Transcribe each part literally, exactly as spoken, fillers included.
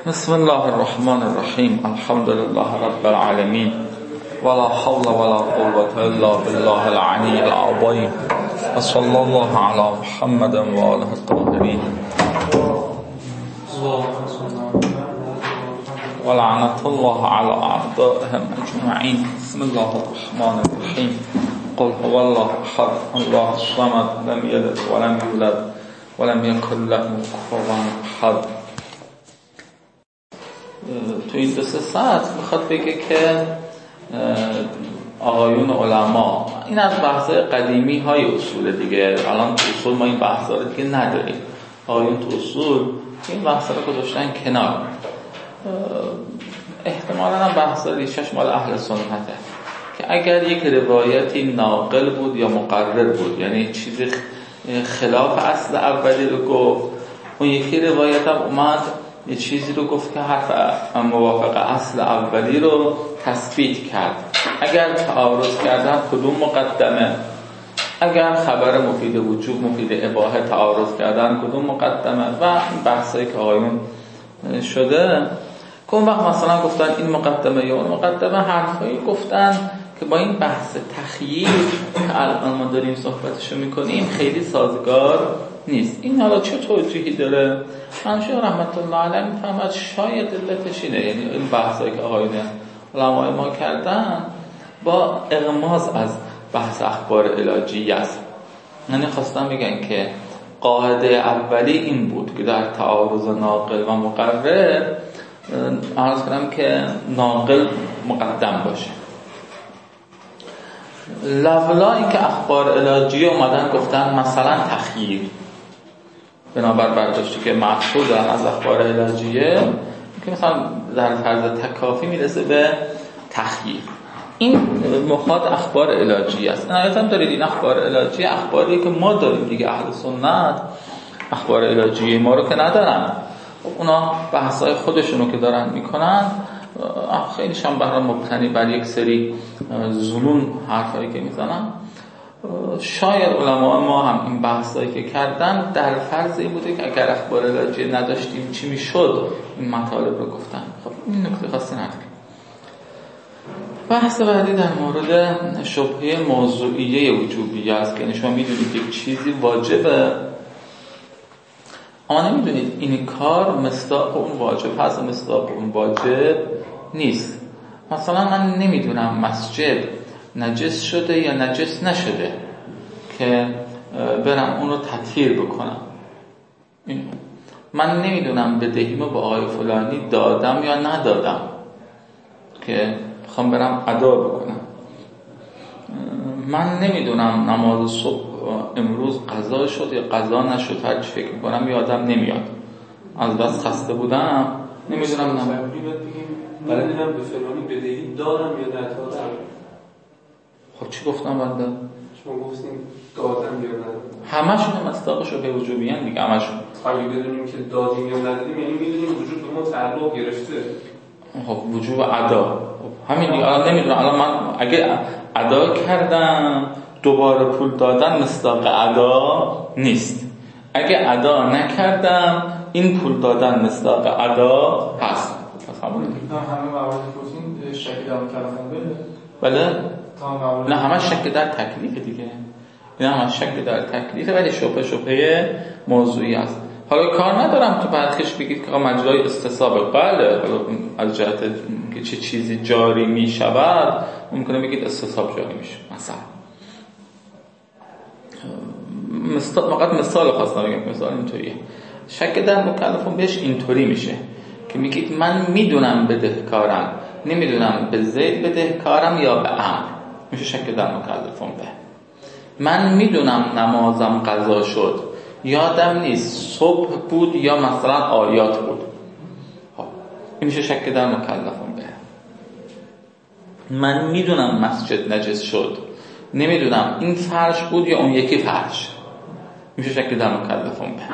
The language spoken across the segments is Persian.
بسم الله الرحمن الرحیم. الحمد لله رب العالمین ولا حول ولا قوة الا بالله العلی العظیم و صلی الله علی محمد و آله الطاهرین و لعنت الله علی اعدائهم اجمعین. بسم الله الرحمن الرحیم. قل هو الله احد الله الصمد لم یلد ولم یولد ولم یکن له کفوا احد. تو این دو سه ساعت میخواد بگه که آقایون علما، این از بحث‌های قدیمی های اصول دیگه، الان تو اصول ما این بحث‌ها رو دیگه نداریم. آقایون تو اصول این بحث‌ها رو گذاشتن کنار. احتمالاً هم بحث‌ها ریشش مال اهل سنته که اگر یک روایتی ناقل بود یا مقرر بود، یعنی چیزی خلاف اصل اولی رو گفت، اون یکی روایت هم اومد یه چیزی رو گفت که حرف موافق اصل اولی رو تثبیت کرد. اگر تعارض کردن کدوم مقدمه، اگر خبر مفید وجوب مفید اباحه تعارض کردن کدوم مقدمه و این بحثایی که آقایون شده که اون وقت مثلا گفتن این مقدمه یا اون مقدمه، حرفایی گفتن که با این بحث تخییر که الان ما داریم صحبتشو میکنیم خیلی سازگار نیست. این حالا چه توجیهی داره؟ منشور رحمت الله علیه میفهمد شاید علتش اینه، یعنی این بحثایی که آقایون علمای ما کردن با اغماض از بحث اخبار علاجی است. یعنی خواستم بگن که قاعده اولی این بود که در تعارض ناقل و مقرر عرض کنم که ناقل مقدم باشه، لولا این که اخبار علاجی اومدن گفتن مثلا تخییر، بنابر برداشتی که مقصود از اخبار علاجیه که مثلا در فرض تکافی میرسه به تخییر، این مخاط اخبار علاجی است. نهایتاً دارید این اخبار علاجی اخباری که ما داریم دیگه، اهل سنت اخبار علاجی ما رو که ندارن، اونا بحثای خودشونو که دارن میکنن خیلی شان بهرام مبتنی بر یک سری ظنون حرفایی که میزنن. شاید علما ما هم این بحثایی که کردن در فرض این بوده که اگر اخبار علاجی نداشتیم چی میشد، این مطالب رو گفتن. خب این نکته خاصی نداره. بحث بعدی در مورد شبهه موضوعیه وجوبیه است که شما میدونید یک چیزی واجبه اما نمیدونید این کار مصداق اون واجب هست و مصداق اون واجب نیست. مثلا من نمیدونم مسجد نجس شده یا نجس نشده که برم اون رو تطهیر بکنم. من نمیدونم بدهیمو با آقای فلانی دادم یا ندادم که بخوام برم ادا بکنم. من نمیدونم نماز صبح امروز قضا شد یا قضا نشد، هر چی فکر میکنم یادم نمیاد، از بس خسته بودم نمیدونم. نماز ولی دیدم به فلانی بدهی دارم یا ندادم. خب چی گفتم بنده؟ شما گفتین دادم یا ندادم. همشون مصداق شبهه وجوبی ان دیگه، همشون. اگه بدونیم که دادیم یا ندادیم یعنی میدونیم وجود به ما تعلق گرفته. خب وجوب ادا همین دیگه. الان نمیدونم، الان من اگه ادا کردم دوباره پول دادن مصداق ادا نیست. اگه ادا نکردم این پول دادن مصداق ادا هست. همه موارد پرسین شک در مکلفون بده؟ بله؟ نه همه شک در تکلیف دیگه، نه همه شک در تکلیف، ولی شبهه شبهه موضوعی است. حالا کار ندارم تو پرخش بگید که مجرای استصحاب، بله از جهت که چه چیزی جاری می شود ممکنه بگید استصحاب جاری میشه. مثلا مثال، فقط مثال خواستم بگم، مثال اینطوریه. شک در مکلفون بهش اینطوری میشه که میگید من میدونم بدهکارم، نمیدونم به زید بدهکارم یا به امر، میشه شک در مکلفون به. من میدونم نمازم قضا شد، یادم نیست صبح بود یا مثلا آیات بود، خب این میشه شک در مکلفون به. من میدونم مسجد نجس شد، نمیدونم این فرش بود یا اون یکی فرش، میشه شک در مکلفون به.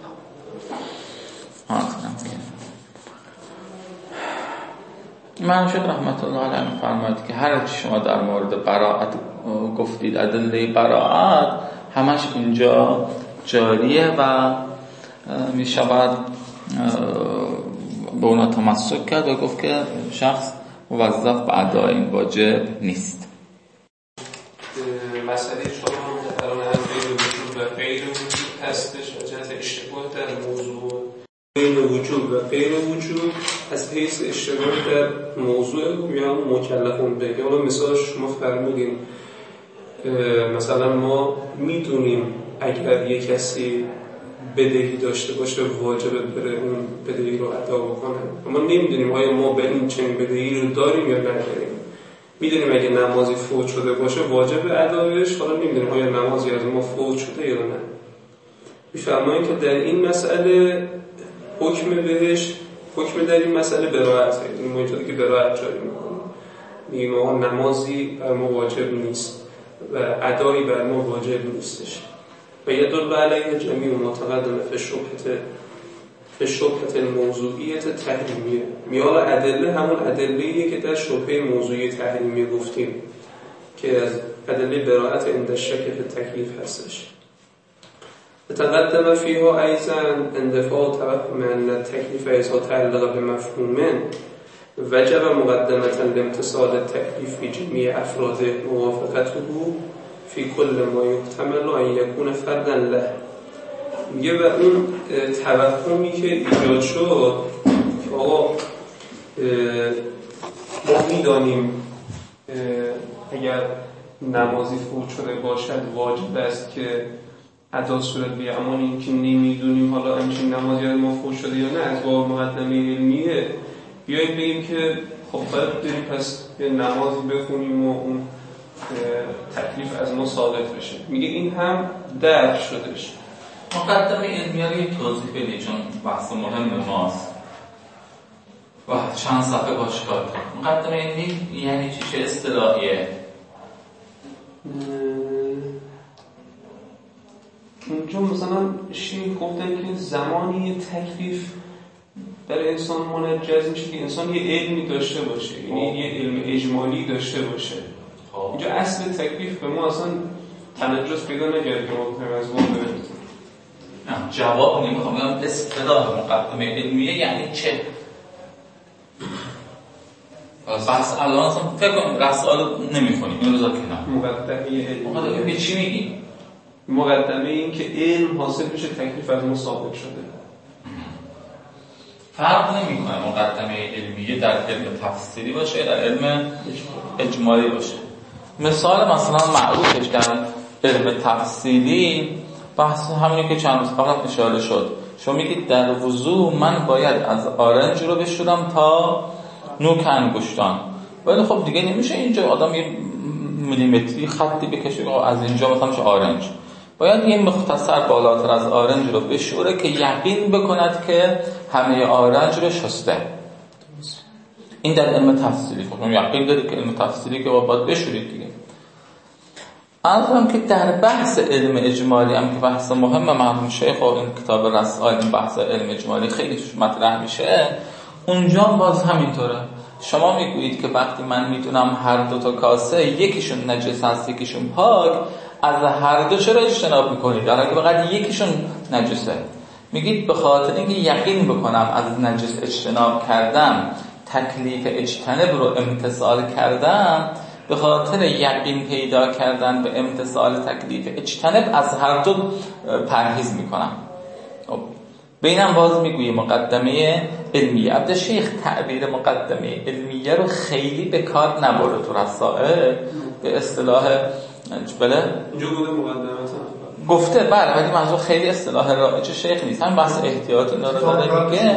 منشور رحمت الله علیه فرماید که هر چی شما در مورد براءت گفتید، ادله براءت همش اینجا جاریه و می شود به اونا تمسک کرد و گفت که شخص موظف به ادای این واجب نیست. مسئله شما الان از بین وجوب و غیر وجوب هستش از جهت اشتباه در موضوع بین وجوب و غیر وجوب از حیث اشتباه در موضوع یا مکلفون بگه. حالا مثال شما فرمودین مثلا ما میدونیم اگر یک کسی بدهی داشته باشه واجبه بره اون بدهی رو ادا بکنه، اما نمیدونیم آیا ما به این چنین بدهی رو داریم یا نداریم. میدونیم اگه نمازی فوت شده باشه واجب ادایش، حالا نمیدونیم آیا نمازی از ما فوت شده یا نه. میفرمایید که در این مسئله حکم بهش حکم در این مسئله براءت، این موجودی که براءت جاری میکنه، میگیم آقا نمازی بر ما واجب نیست و ادایی بر ما واجب نیستش. و یدل علیه جمیع ما تقدم فی الشبهة فی الشبهة الموضوعیه تحریمیه. میال ادله همون ادله‌ایه که در شبهه موضوعی تحریمیه گفتیم که از ادله براءت عند شک فی تکلیف هستش. تقدم فیها ایضا اندفاع توهم ان التکلیف اذا تعلق بمفهوم وجب مقدمة لامتصال التکلیف فی جمیع افراد موافقته فی کل ما یحتمل ان یکون فردا له. میگه و اون توهمی که ایجاد شد که آقا ما میدانیم اگر نمازی فوت شده باشد واجب است که ادا صورت بیه، اما این که نمیدونیم حالا همچین نمازی از ما فوت شده یا نه از باب مقدمه علمیه بیاییم بگیم که خب باید بریم پس یه نمازی بخونیم و اون تکلیف از ما ثابت بشه. میگه این هم درک شدش. مقدمه علمیه رو یک توضیح بدید چون بحث مهم ماست و چند صفحه باش کار کنیم. مقدمه علمی یعنی چی؟ چه اصطلاحیه؟ اونجا مثلا شیخ گفتن که زمانی یه تکلیف برای انسان منجز میشه که انسان یه علمی داشته باشه، یعنی یه علم اجمالی داشته باشه. اینجا اصل تکلیف به ما اصلا تنجس پیدا نکرده که ما بتونیم از اون بریم. جواب نمیخوام بگم اصطلاح مقدمه علمیه یعنی چه؟ بحث الان اصلا فکر کنم رسائل نمیخونیم این روزا کنار. مقدمه علمیه مقدمه به چی میگیم؟ مقدمه این که علم حاصل بشه تکلیف از ما ثابت شده. فرق نمیکنه مقدمه علمیه در علم تفسیری باشه در علم اجمالی باشه. مثال مثلا معروفش در علم تفسیری بحث همینه که چند روز قبل اشاره شد. شما میگید در وضو من باید از آرنج رو بشورم تا نوک انگشتان، ولی خب دیگه نمیشه اینجا آدم یه میلیمتری خطی بکشه از اینجا مثلا میشه آرنج، باید یه مختصر بالاتر از آرنج رو بشوره که یقین بکند که همه آرنج رو شسته. این در علم تفسیری خب یقین دارید که علم تفسیری که باید بشورید دیگه. الان که در بحث علم اجمالی هم که بحث مهم مرحوم شیخ و این کتاب رسائل این بحث علم اجمالی خیلی توش مطرح میشه، اونجا باز همینطوره. شما میگویید که وقتی من میدونم هر دو تا کاسه یکیشون نجس هست یکیشون پاک، از هر دو چرا اجتناب میکنید؟ در حالی که فقط یکیشون نجسه. میگید به خاطر اینکه یقین بکنم از نجس اجتناب کردم، تکلیف اجتناب رو امتثال کردم، به خاطر یقین پیدا کردن به امتثال تکلیف اجتناب از هر دو پرهیز میکنم. بینم باز میگویی مقدمه علمیه. عبد شیخ تعبیر مقدمه علمیه رو خیلی به کار نبرده تو رسائل، به اصطلاح بله اینجا گفته مقدمه گفته بله، ولی منظور خیلی اصطلاح رایج شیخ نیست. هم بحث احتیاط اینا رو داره میگه،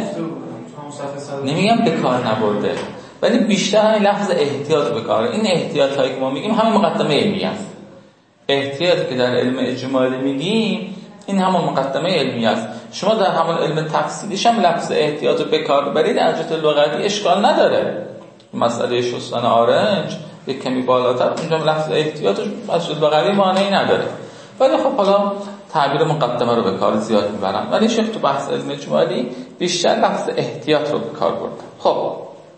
نمیگم به کار نبرده، ولی بیشتر همین لفظ احتیاط به کاره. این احتیاط هایی که ما میگیم همین مقدمه علمیه است. احتیاطی که در علم اجمالی میگیم این همون مقدمه علمی است. شما در همون علم تفصیلیش هم لفظ احتیاط رو به کار ببرید در جهت لغوی اشکال نداره. مسئله شستن آرنج یک کمی بالاتر اونجا لفظ احتیاط از جهت لغوی معنی نداره، ولی خب حالا تعبیر مقدمه رو به کار زیاد میبرن، ولی شیخ تو بحث علم اجمالی بیشتر لفظ احتیاط رو به کار برده. خب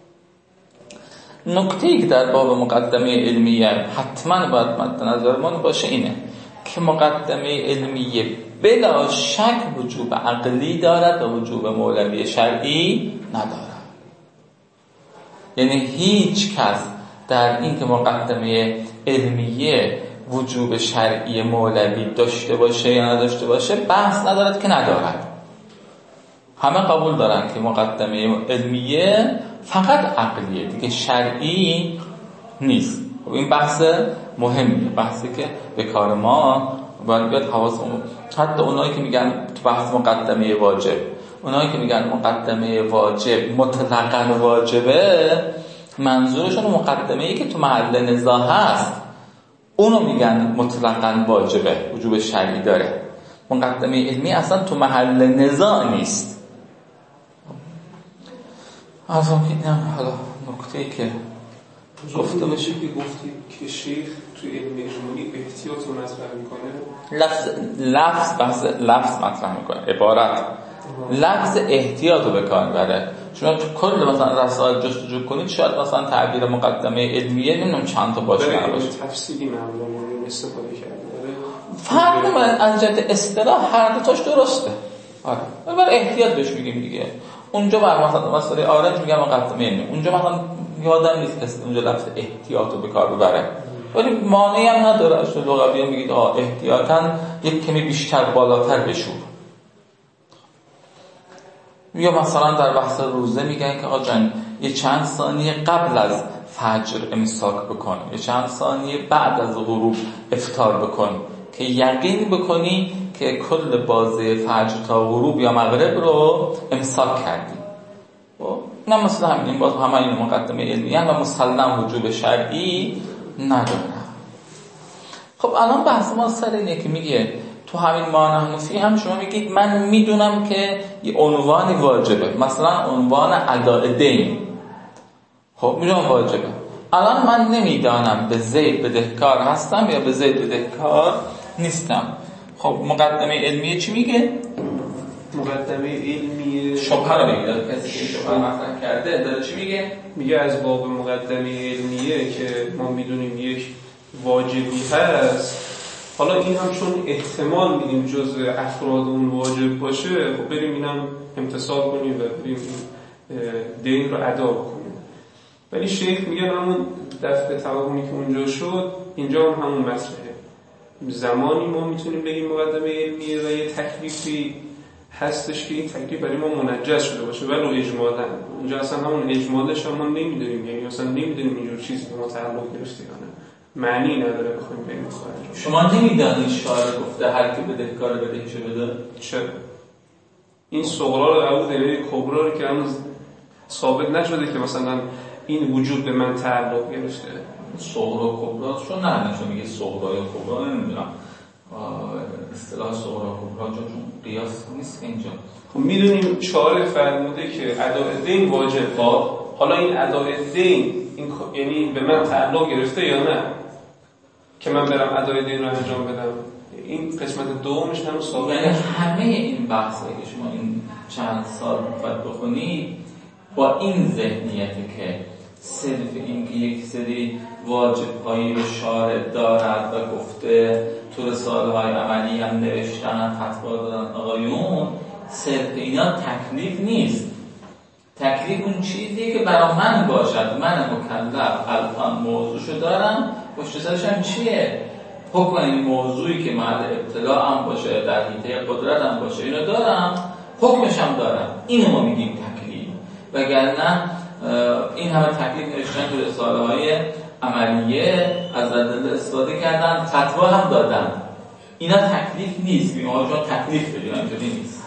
نکته‌ای که در باب مقدمه علمیه حتما باید مد نظرمون باشه اینه که مقدمه علمیه بلا شک وجوب عقلی دارد و وجوب مولوی شرعی ندارد. یعنی هیچ کس در این که مقدمه علمیه وجوب شرعی مولوی داشته باشه یا نداشته باشه بحث ندارد که ندارد. همه قبول دارن که مقدمه علمیه فقط عقلیه دیگه، شرعی نیست. این بحث مهمیه، بحثی که به کار ما باید بیاد حواسمون. حتی اونایی که میگن تو بحث مقدمه واجب، اونایی که میگن مقدمه واجب مطلقاً واجبه، منظورشون مقدمه‌ای که تو محل نزاع هست اونو میگن مطلقاً واجبه، وجوب شرعی داره. مقدمه علمی اصلا تو محل نزاع نیست. از اون که اینم حالا نکته‌ای که گفته بشه که گفتید که شیخ تو علم اجمالی احتیاط رو مطرح میکنه، لفظ لفظ بحث لفظ مطرح میکنه، عبارت لفظ احتیاط رو به کار میبره. شما تو کل مثلا رسائل جستجو کنید شاید مثلا تعبیر مقدمه علمیه نمیدونم چند تا باشه باشه تفصیلی معلومه استفاده کرده. فرق از جهت اصطلاح هر دو تاش درسته. آره ولی احتیاط بهش میگیم دیگه. اونجا بر مثلا مسئله آرنج میگم مقدمه علمی، اونجا مثلا یادم نیست که اونجا لفظ احتیاط رو به کار ببره، ولی مانعی هم نداره. اصلا لغوی هم میگید آه احتیاطاً یک کمی بیشتر بالاتر بشور. یا مثلا در بحث روزه میگن که آقا جان یه چند ثانیه قبل از فجر امساک بکن، یه چند ثانیه بعد از غروب افطار بکن که یقین بکنی که کل بازه فجر تا غروب یا مغرب رو امساک کردی. نه مثلا همین باز همه این مقدمه علمی و مسلم وجوب شرعی نداره. خب الان بحث ما سر اینه که میگه تو همین مانحنفی هم شما میگید من میدونم که یه عنوانی واجبه، مثلا عنوان اداء دین، خب میدونم واجبه. الان من نمیدانم به زید بدهکار هستم یا به زید بدهکار نیستم. خب مقدمه علمیه چی میگه؟ مقدمه علمیه شبهه رو میگه، کسی که شبهه مطرح کرده داره چی میگه؟ میگه از باب مقدمه علمیه که ما میدونیم یک واجبی هست، حالا این هم چون احتمال میدیم جزء افراد اون واجب باشه، خب بریم اینم امتثال کنیم و بریم دین رو ادا کنیم. ولی شیخ میگه همون دفعه توهمی که اونجا شد اینجا هم همون مسئله. زمانی ما میتونیم بگیم مقدمه علمیه و یه تکلیفی هستش که این تکلیف برای ما منجز شده باشه ولو اجمالاً. اونجا اصلا همون اجمالش هم ما نمیدونیم، یعنی اصلا نمیدونیم اینجور چیزی که ما تعلق گرفته یا نه، معنی نداره بخوایم بگیم خارج. شما نمیدونید شارع گفته هر کی بدهکار بدهشو بده؟ چرا؟ این صغرا رو قبول داره، کبرا رو که هنوز ثابت نشده که مثلا این وجود به من تعلق گرفته. صغرا و کبرا چون نه نشون میگه صغرا یا کبرا نمیدونم اصطلاح صغرا و کبرا چون قیاس نیست اینجا. خب میدونیم شارع فرموده که اداء دین واجب. خب حالا این اداء دین این یعنی به من تعلق گرفته یا نه که من برم ادای دین رو انجام بدم؟ این قسمت دومش هم ثابت. یعنی همه این بحثایی که شما این چند سال بعد بخونید با این ذهنیته که صرف این که یک سری واجب‌هایی رو شارع دارد و گفته تو رساله‌های عملی هم نوشتن فتوا دادن آقایون، صرف اینا تکلیف نیست. تکلیف اون چیزیه که برای من باشد، من مکلف الان موضوعشو دارم، پشت سرش هم چیه؟ حکم این موضوعی که محل ابتلاع هم باشه، در حیطه قدرت هم باشه، اینو دارم، حکمش هم دارم. اینو ما میگیم تکلیف. وگرنه این همه تکلیف نوشتن تو رساله های عملیه، از ادله استفاده کردن، فتوا هم دادن. اینا تکلیف نیست. میگم آقا شما تکلیف بدین، اینجوری نیست.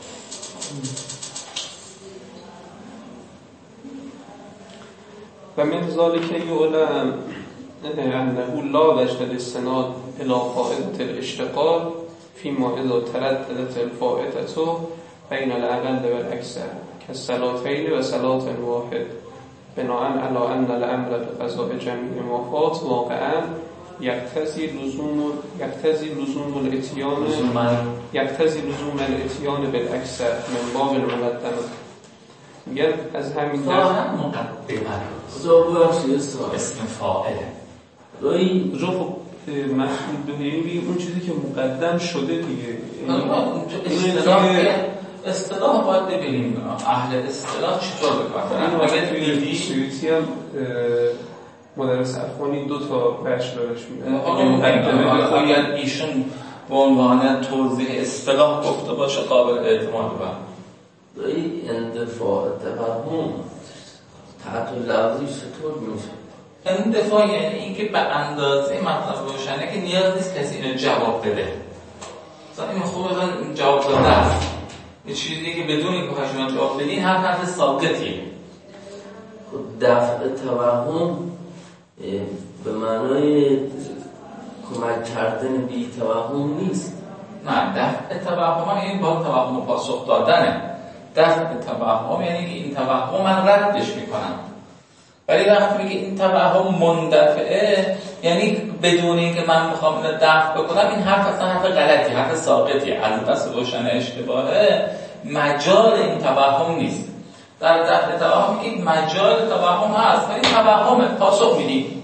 و من ذالک یعلم انه لا وجه الاستناد الى فائده الاشتغال فيما اذا ترددت الفائده بين الاقل والاكثر كالصلاتين وصلاه واحد بناء على ان الامر بقضاء جميع ما فات واقعا يقتضي لزوم يقتضي لزوم الاتيان يقتضي لزوم الاتيان بالاكثر من باب المقدمه. میگن از همین در مقدمه زوبر اسم فاعله روی جو خب مسئول به یعنی اون چیزی که مقدم شده دیگه. اصطلاح اصطلاح باید ببینیم اهل اصطلاح چطور بکنن. اگر توی سویتی هم مدرس افغانی دو تا بخش دارش میده. اگر ایشون به عنوان توضیح اصطلاح گفته باشه قابل اعتماد با دایی اندفاع توهم تحت لفظی چطور میشه؟ اندفاع یعنی اینکه به اندازه مطلب روشنه که نیاز نیست کسی اینو جواب بده. مثلا این خوبه جواب داده است، یه چیزی که بدون اینکه خشونت جواب بدین هر حرف ساقطیه. خب دفع توهم به معنای کمک کردن بی توهم نیست. نه، دفع توهم یعنی با توهم پاسخ دادنه. دفع توهم یعنی که این توهم من ردش میکنم. ولی وقتی میگه این توهم مندفعه یعنی بدون اینکه من میخوام اینو دفع بکنم، این حرف اصلا حرف غلطی، حرف ساقطی، از دست روشن اشتباهه، مجال این توهم نیست. در دفع توهم این مجال توهم هست، ولی توهم پاسخ میدیم.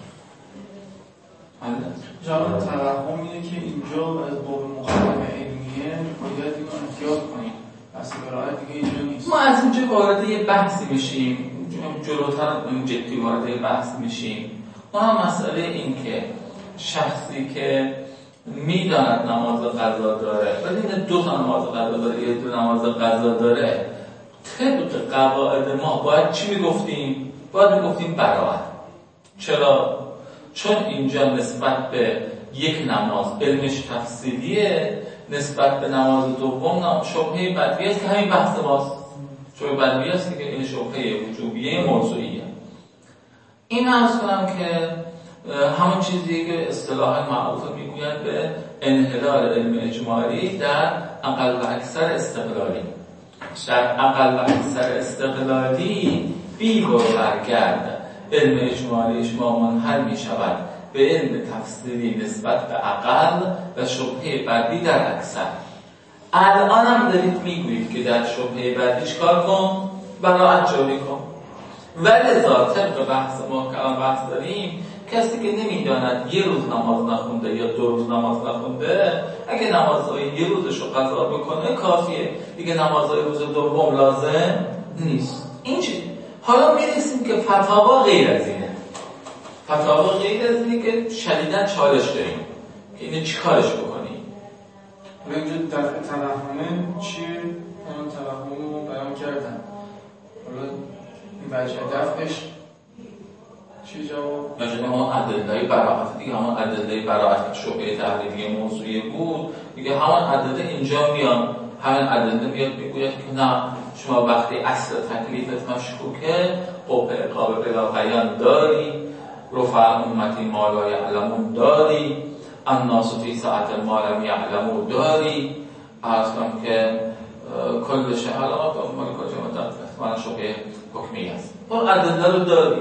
جواب توهم اینه که اینجا از باب مخالفه علمیه باید اینو احتیاط کنیم، پس برای دیگه اینجا نیست. ما از اینجا وارد یه بحثی میشیم، جلوتر جدی وارد یه بحث میشیم. اون هم مسئله این که شخصی که میداند نماز قضا داره ولی این دو تا نماز قضا داره یا دو نماز قضا داره، طبق قواعد ما باید چی میگفتیم؟ باید میگفتیم براءت. چرا؟ چون اینجا نسبت به یک نماز علمش تفصیلیه، نسبت به نماز دوم شبهه بدوی است که همین بحث ماست. شبهه بدوی است که این شبهه وجوبیه موضوعیه. این عرض کنم که همون چیزی که اصطلاحاً معروف میگویند به انحلال علم اجمالی در اقل و اکثر استقلالی. در اقل و اکثر استقلالی بی و برگرد علم اجمالی شما منحل می شود به علم تفصیلی نسبت به اقل و شبهه بدی در اکثر. الان هم دارید میگویید که در شبهه بدی چکار کن؟ براءت جاری کن. ولذا طبق بحث ما که الان بحث داریم، کسی که نمیداند یه روز نماز نخونده یا دو روز نماز نخونده، اگه نمازهای یه روزش رو قضا بکنه کافیه، دیگه نمازهای روز دوم لازم نیست. این چی؟ حالا میرسیم که فتاوا غیر از اینه. فتاوا غیر از اینه که شدیداً چالش داریم که اینو چی کارش بکنیم. اینجا دفع توهمه چیه؟ همون توهم رو بیان کردن. حالا این وجه دفعش چی جواب؟ مثلا همون ادله‌ی براءت دیگه، همون ادله‌ی براءت شبهه تحریمی موضوعی بود دیگه، همون ادله اینجا میان، همین ادله میاد میگوید که نه شما وقتی اصل تکلیفت مشکوکه قبه اقابه بلا بیان داری، رفع امتی ما لا یعلمون داری، الناس فی ساعت ما لم یعلمون داری، عرض کنم که کل شهالات و مال کل جمعات احتمال شبهه حکمی است. اون ادله رو داری.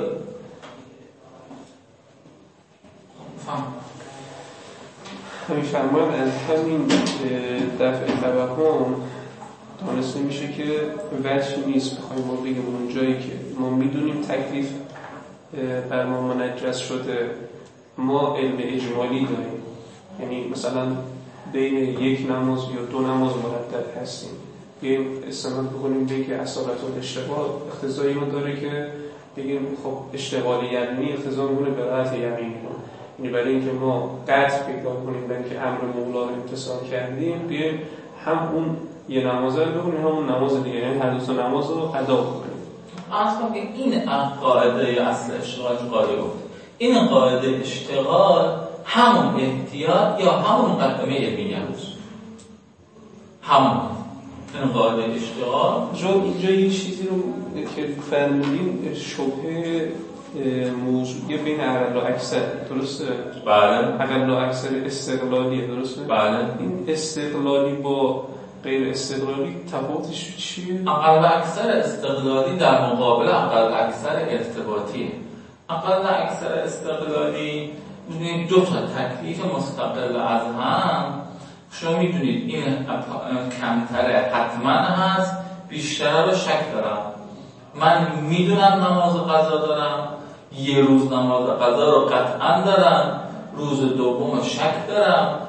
همین فرمایم از همین دفع توهم دانسته میشه که وجهی نیست بخوایم ما بگیم اون جایی که ما میدونیم تکلیف بر ما منجز شده، ما علم اجمالی داریم، یعنی مثلا بین یک نماز یا دو نماز مردد هستیم، بگیم استناد بکنیم به که اصالت و اشتباه اختزایی ما داره که بگیم خب اشتغال یقینی اختزا میکنه به راحت یقینی کنه، یعنی برای اینکه ما قطع پیدا کنیم برای که امر مولا رو امتثال کردیم بیایم هم اون یه نماز رو بکنیم هم اون نماز دیگه، یعنی هر دو تا نماز رو ادا کنیم. اصلا که این قاعده یا اصل اشتغال قاعده گفت، این قاعده اشتغال همون احتیاط یا همون مقدمه علمیه است. همون این قاعده اشتغال جو اینجا یه چیزی رو که فرمودیم شبهه موضوعی بین اقل و اکثر، درسته؟ بله. اقل و اکثر استقلالیه، درسته؟ بله. این استقلالی با غیر استقلالی تفاوتش چیه؟ اقل و اکثر استقلالی در مقابل اقل و اکثر ارتباطیه. اقل و اکثر استقلالی می‌دونید دو تا تکلیف مستقل از هم، شما میدونید این کمتره حتما هست، بیشتره رو شک دارم. من میدونم نماز قضا دارم، یه روز نماز قضا رو قطعا دارم، روز دوم شک دارم،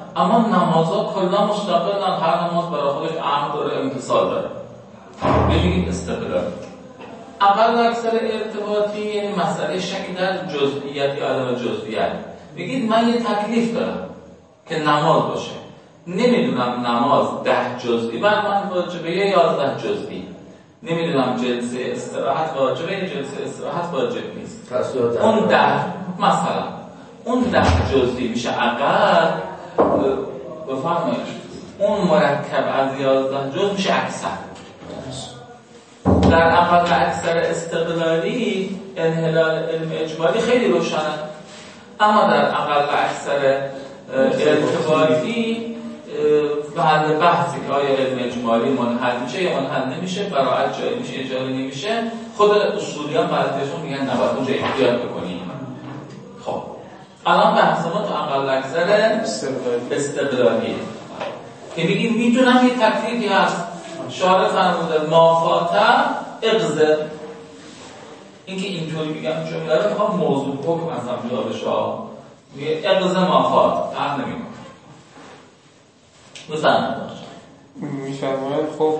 اما نمازها کلا مستقلن، هر نماز برای خودش اهم داره، امتصال داره. ببینید استقلال. اقل اکثر ارتباطی یعنی مسئله شکی در جزئیات یا عدم جزئیات. بگید من یه تکلیف دارم که نماز باشه، نمیدونم نماز ده جزئی بر من واجبه یا یازده جزئی، نمیدونم جلسه استراحت واجبه یا جلسه استراحت واجب نیست. اون ده مثلا اون ده جزئی میشه اقل، بفرمایید اون مرکب از یازده جزء میشه اکثر. در اقل اکثر استقلالی انحلال علم اجمالی خیلی روشنه، اما در اقل اکثر ارتباطی بعد بحثی که آیا علم اجمالی منحل میشه یا منحل نمیشه، براعت جایی میشه یا جایی نمیشه، خود اصولیان بعضیشون میگن نباید اونجا احتیاط بکنیم. خب الان بحث ما تو اقل اکثر استقلالیه که میگیم میدونم یه تکلیفی هست، شارع فرموده مافاته اغزه. این که اینطوری میگم چون داره میخوام موضوع حکم اصلا جا بشه، میگه اغزه مافات فهم نمی کنم بزنم میفرماید. خب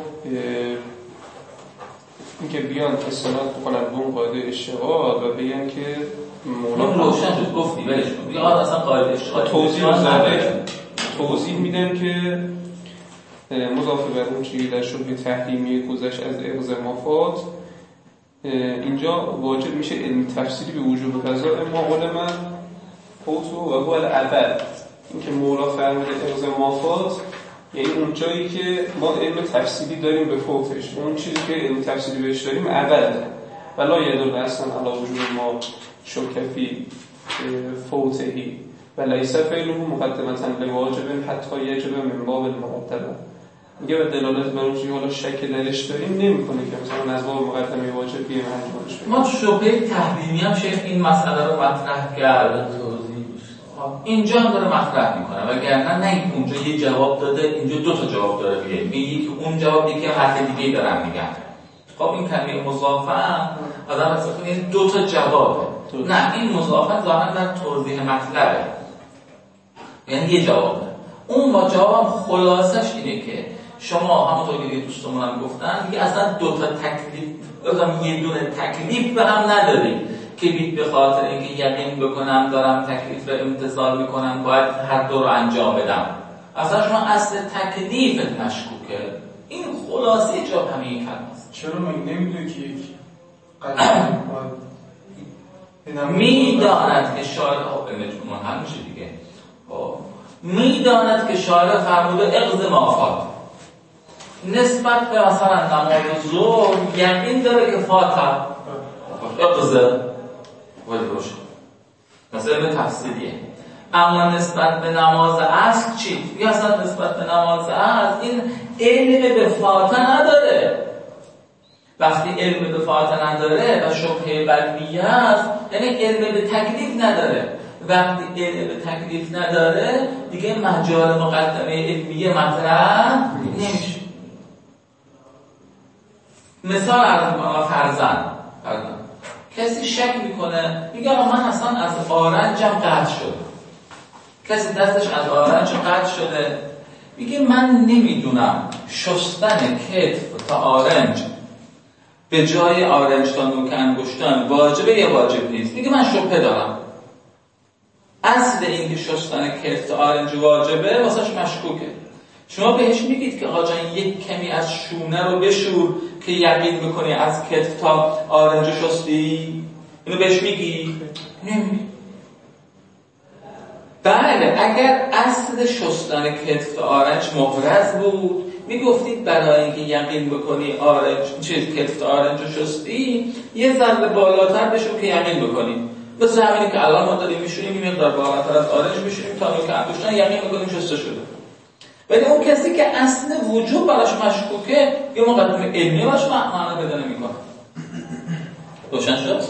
این که بیان استناد بکنن به اون قاعده اشتغال و بگن که مولا روشن شد گفتی ولش کن دیگه، آره اصلا قاعده اشتغال توضیح زده توضیح میدن که مضافه بر اون چیزی در شبه تحریمی گذشت از اغض مافات، اینجا واجب میشه علم تفسیری به وجوب قضا. اما قول من فوتو و هو الاول، این که مولا فرموده اغض مافات یعنی اون جایی که ما علم تفسیری داریم به فوتش، اون چیزی که علم تفسیری بهش داریم اوله ولا یدل اصلا علی وجوب ما شکفی فوتهی و لیس فعله مقدمتا لواجب حتی یجب من باب المقدمه. میگه به دلالت بر اون چیزی حالا شک درش داریم نمی‌کنه که مثلا از باب مقدمه واجبی انجامش بده. ما شبهه تحریمی هم شیخ این مسئله رو مطرح کرد، اینجا هم داره مطرح میکنه، وگرنه نه اونجا یه جواب داده اینجا دو تا جواب داره میگه، میگه که اون جواب یکی حرف دیگه دارن میگن. خب این کلمه مضافه هم آدم حساب کنه دو تا جوابه، نه این مضافه ظاهرا در توضیح مطلبه، یعنی یه جوابه. اون با جوابم خلاصش اینه که شما همونطور که دوستمون هم گفتن دیگه اصلا دو تا تکلیف، اصلا یه دونه تکلیف به هم نداریم که بید به خاطر اینکه یقین بکنم دارم تکلیف رو امتثال میکنم باید هر دو رو انجام بدم. اصلا شما اصل تکلیف مشکوکه. این خلاصه جواب همه این کلمه است. چرا من نمیدونی که یک میداند که شارع علمتون هم میشه دیگه، میداند که شارع فرموده اغض مافات نسبت به مثلا نماز ظهر یقین داره که فاتح اغض ولی روشن مثلا تفسیریه، اما نسبت به نماز عصر چی؟ یا اصلا نسبت به نماز عصر این علم به فاتح نداره. وقتی علم به فاتح نداره و شبهه بلبیه است یعنی علم به تکلیف نداره. وقتی علم به تکلیف نداره دیگه مجال مقدمه علمیه مطرح نمیشه. مثال عرض میکنم، فرزن فرزن کسی شک میکنه میگه من اصلا از آرنجم قطع شده، کسی دستش از آرنج قطع شده میگه من نمیدونم شستن کتف تا آرنج به جای آرنج تا نوک انگشتان واجبه یا واجب نیست، میگه من شبهه دارم. اصل این که شستن کتف تا آرنج واجبه واسهش مشکوکه. شما بهش میگید که آقا جان یک کمی از شونه رو بشور که یقین بکنی از کتف تا آرنج شستی؟ اینو بهش میگی؟ نمیگی. بله اگر اصل شستن کتف تا آرنج مغرض بود میگفتید برای اینکه یقین بکنی آرنج چه کتف تا آرنج شستی یه ذره بالاتر بشون که یقین بکنی. مثل همینی که الان ما داریم میشونیم یه مقدار بالاتر از آرنج میشونیم تا نوک انگشتان یقین بکنیم شسته شده. ولی اون کسی که اصل وجود براش مشکوکه یه مقدمه علمی براش معنا پیدا نمی‌کنه. روشن شد؟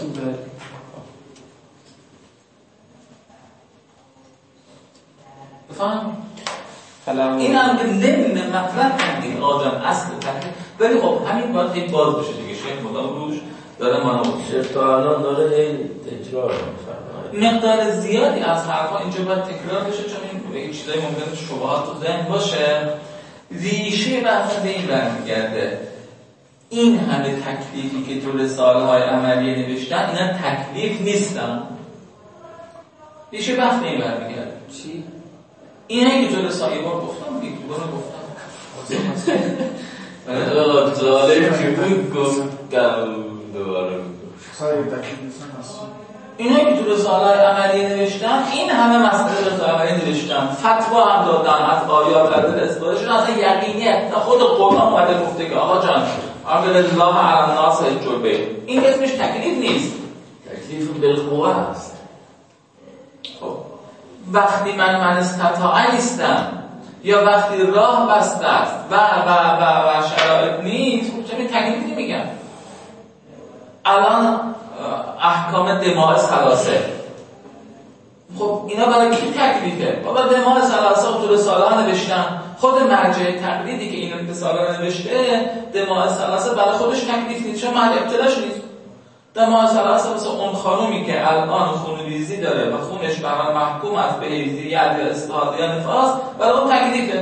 بفهم؟ این هم که نمی‌نه مطلب کردیم آجان اصل تحقیق، ولی خب همین باید هی باز بشه دیگه. شیخ مدام روش داره منو شیخ تا الان داره هی تکرار می‌کنه. مقدار زیادی از حرفا اینجا باید تکرار بشه چون این یه چیزایی ممکنه شبهات تو ذهن باشه. ریشه بحث به این برمیگرده این همه تکلیفی که تو رساله‌های عملیه نوشتن اینا تکلیف نیستن. ریشه بحث به این برمیگرده چی؟ اینه که تو رساله یه بار گفتم دیگه بار گفتم جالب که بود گفتم دوباره اینایی که تو رساله عملی نوشتن این همه مسئله رساله عملی نوشتن، فتوا هم دادن از آیات از اثباتشون اصلا یقینیه. خود قرآن اومده گفته که آقا جان عبد الله علی الناس حج البیت، این اسمش تکلیف نیست، تکلیف بالقوه است. خب وقتی من من استطاعه نیستم یا وقتی راه بسته است و و و و شرایط نیست، خب چه تکلیف نمیگم. الان احکام دماء ثلاثه، خب اینا برای کی تکلیفه؟ بابا دماء ثلاثه تو رساله ها نوشتن، خود مرجع تقلیدی که این رساله رو نوشته دماء ثلاثه برای خودش تکلیف نیست، چون محل ابتلاش نیست. دماء ثلاثه مثل اون خانومی که الان خونریزی داره و خونش برای محکوم است به حیضیت یا استحاضه یا نفاس، برای اون تکلیفه.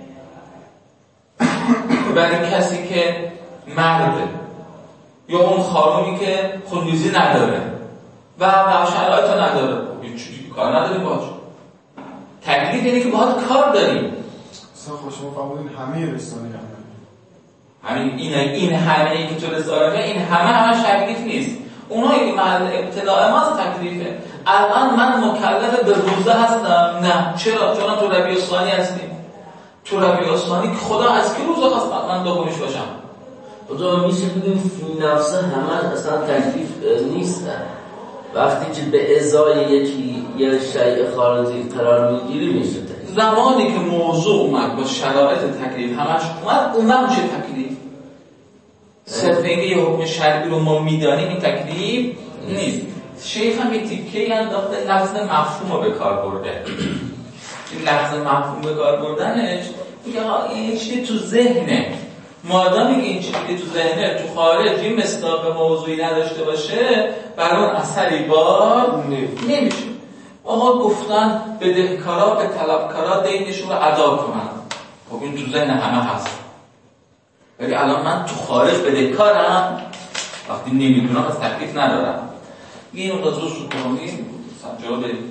برای کسی که مرده یا اون خانومی که خونریزی نداره و شرایط نداره، هیچ چیزی کار نداریم باهاش. تکلیف یعنی که باهات کار داریم. اصلا خوش شما فهمودین همه رساله همین این این همه ای که تو رساله این همه همه تکلیف نیست. اونایی که محل ابتلاء ماست تکلیفه. الان من مکلف به روزه هستم؟ نه. چرا؟ چون تو ربیع الثانی هستیم. تو ربیع الثانی خدا از کی روزه خواست من دومیش باشم؟ خدا میشه بگیم فی نفسه همه اصلا تکلیف نیستن. وقتی که به ازای یکی یه شیء خارجی قرار میگیری میشه تکلیف. زمانی که موضوع اومد با شرایط تکلیف همش اومد، اونم چه تکلیف؟ صرف اینکه یه حکم شرعی رو ما میدانیم این تکلیف نیست. شیخ هم یه تیکه‌ای انداخته لفظ مفهوم رو به کار برده. این لفظ مفهوم به کار بردنش میگه این چیزی تو ذهنه، مادامی که این چیزی تو ذهنه تو خارج این مصداق موضوعی نداشته باشه برای اون اثری بار نمیشه. آقا گفتن بدهکارا به طلبکارا دینشون رو ادا کنن، خب این تو ذهن همه هست، ولی الان من تو خارج بدهکارم وقتی نمیدونم از تکلیف ندارم. این رو قضوش رو کنیم سنجا بریم.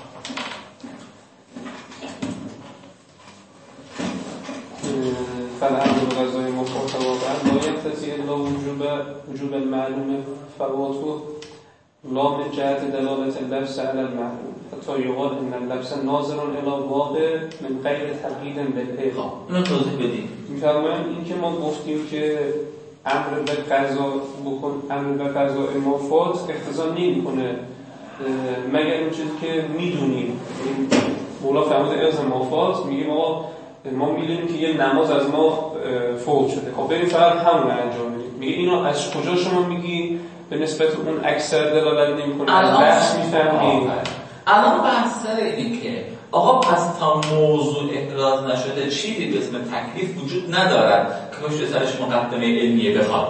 فالعمل بغذای مفروض واقعا لا یقتضی الا وجوب وجوب المعلوم فواتو لا من جهت دلالت اللفظ علی المعلوم حتی یقال ان اللفظ ناظر الی واقع من غیر تقیید بالحقیقه. اینو توضیح بدید. می‌فرمایند این که ما گفتیم که امر به قضا بکن امر به قضا مفاد اقتضا نمی‌کنه مگر اون چیزی که می‌دونیم. مولا فرموده از مفاد میگیم آقا ما می‌دونیم که یه نماز از ما فوت شده، خب بریم فقط همون انجام بدیم. میگه اینو از کجا شما میگی به نسبت اون اکثر دلالت نمی‌کنه؟ از لفظ می‌فهمیم. الان بحث سر اینه که آقا پس تا موضوع احراز نشده چیزی به اسم تکلیف وجود ندارد که پشت سرش مقدمه علمیه بخواد.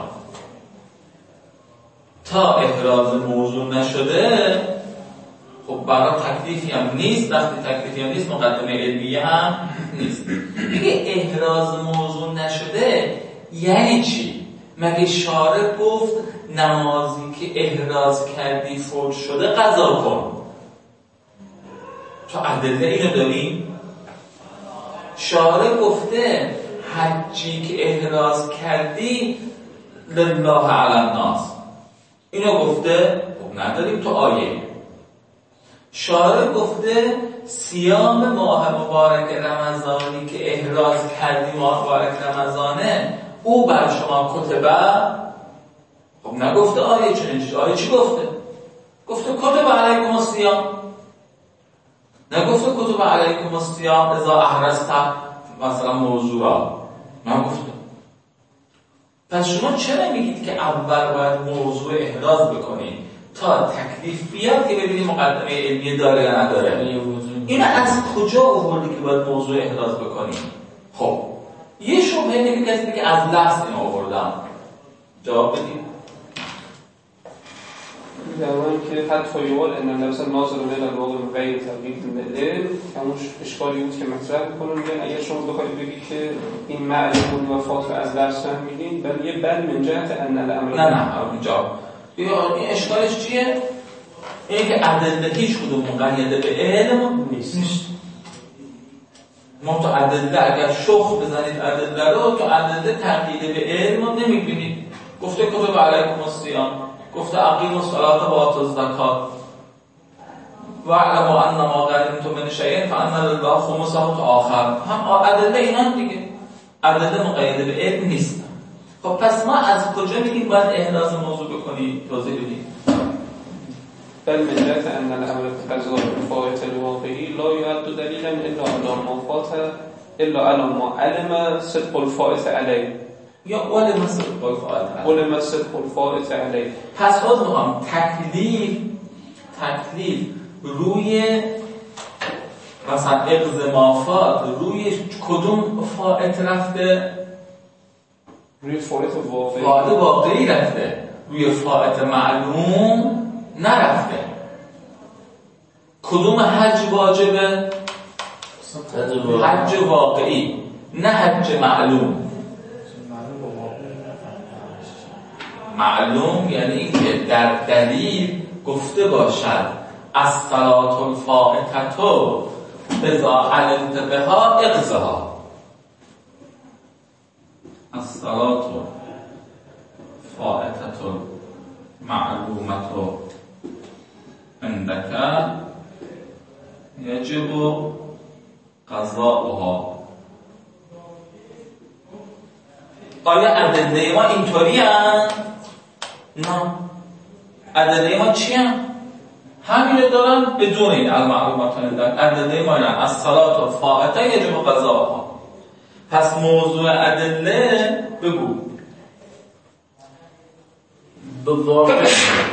تا احراز موضوع نشده خب برای تکلیفی هم نیست، وقتی تکلیفی هم نیست مقدمه علمیه هم نیست. میگه احراز موضوع نشده یعنی چی؟ مگه شارع گفت نمازی که احراز کردی فوت شده قضا کن؟ چون ادله اینو داریم. شارع گفته حجی که احراز کردی لله علی الناس، اینو گفته؟ خب نداریم تو آیه. شارع گفته صیام ماه مبارک رمضانی که احراز کردی ماه مبارک رمضانه او بر شما کتبه. خب نگفته آیه. چنین آیه چی گفته؟ گفته کتبه علیکم الصیام، نگفته کتبه علیکم الصیام اذا احرزت مثلا موضوع را، نگفته. پس شما چرا میگید که اول باید موضوع احراز بکنید تا تکلیف بیاد که ببینید مقدمه علمیه داره یا نداره؟ این از کجا آوردی که باید موضوع احراز بکنید؟ خب یه شبهه اینه که کسی که از لفظ این آوردم جواب بدید. در مورد که حتی یوال ان مثلا ناظر من الواقع غیر تغییر مله همون اشکالی بود که مطرح می‌کنه. میگن اگر شما بخواید بگید که این معلوم و فاطمه از درس فهمیدین ولی یه بل من جهت ان الامر نه نه اونجا این اشکالش چیه؟ اینه که ادله هیچ کدوم مقید به علم نیست. ما تو ادله اگر شخ بزنید ادله رو تو ادله تقیید به علم رو نمیبینید. گفته کتب علیکم الصیام، گفته اقیموا الصلاة و آتوا الزکات و اعلموا ان ما غنمتم من شیء فان لله خمسه تا آخر. هم ادله اینا دیگه ادله مقید به علم نیست. خب پس ما از کجا میگیم باید احراز موضوع بکنیم؟ توضیح بدیم. بل من جهت ان الامر بقضاء الفائت الواقعی لا يعد دلیلا الا على ما فات الا على ما علم صدق الفائت علیه یا علم صدق الفائت علیه علم صدق الفائت علیه. پس باز میخوام تکلیف تکلیف روی مثلا اقض ما فات روی کدوم فائت رفته؟ روی فائت واقعی فائت واقعی رفته، روی فائت معلوم نرفته. کدوم حج واجبه؟ حج واقعی، نه حج معلوم. معلوم یعنی اینکه در دلیل گفته باشد الصلاة الفائتة اذا علمت بها اقضها. الصلاة فائتة معلومة عندك يجب قضاؤها. آیا ادله ما اینطوری هست؟ نه. ادله ما چی هست؟ همینه دارن بدون این المعلومات عندك. ادله ما اینه الصلاة الفائتة یجب قضاؤها. پس موضوع ادله بگو. بواقع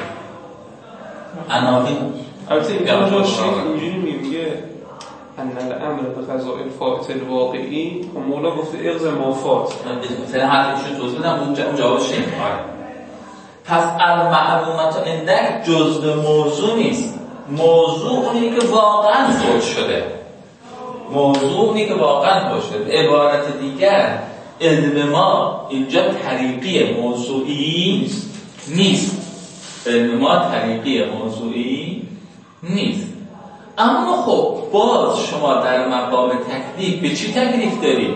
عناوین. البته اینجا شیخ اینجوری میگه ان الامر بقضاء الفائت الواقعی و مولا گفته اغض ما فات. مثلا حرفش رو توضیح بدم اونجا جواب شیخ. پس المعلومات عندك جزء موضوع نیست. موضوع اونی که واقعا فوت شده. موضوع اونی که واقعا فوت شده. عبارت دیگر علم ما اینجا طریقی موضوعی نیست. علم ما طریقی موضوعی نیست. اما خب باز شما در مقام تکلیف به چی تکلیف دارید؟